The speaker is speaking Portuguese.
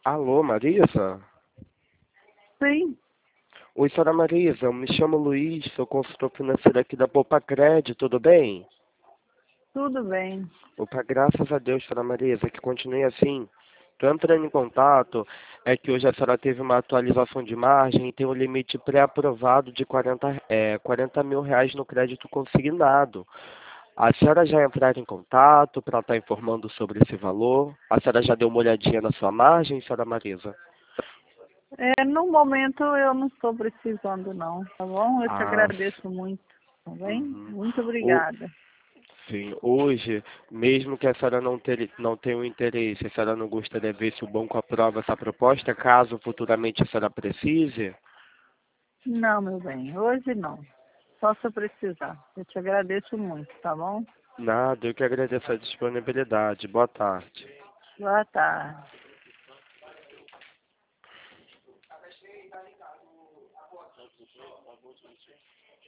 Alô, Marisa? Sim, Oi, senhora Marisa, eu me chamo Luiz, sou consultor financeiro aqui da Poupa-Cred, tudo bem? tudo bem. Opa, graças a Deus, senhora Marisa, que continue assim. Estou entrando em contato, é que hoje a senhora teve uma atualização de margem e tem um limite pré-aprovado de 40 mil reais no crédito consignado. A senhora já entrar em contato para estar informando sobre esse valor? A senhora já deu uma olhadinha na sua margem, senhora Marisa? No momento eu não estou precisando não, tá bom? Eu te Ah, agradeço muito, tá bem? uhum. Muito O, obrigada. sim, hoje, mesmo que a senhora não tenha um interesse, a senhora não gostaria de ver se o banco aprova essa proposta, caso futuramente a senhora precise? Não, meu bem, hoje não. Só se eu precisar. Eu te agradeço muito, tá bom? Nada, eu que agradeço a disponibilidade. Boa tarde. Boa tarde.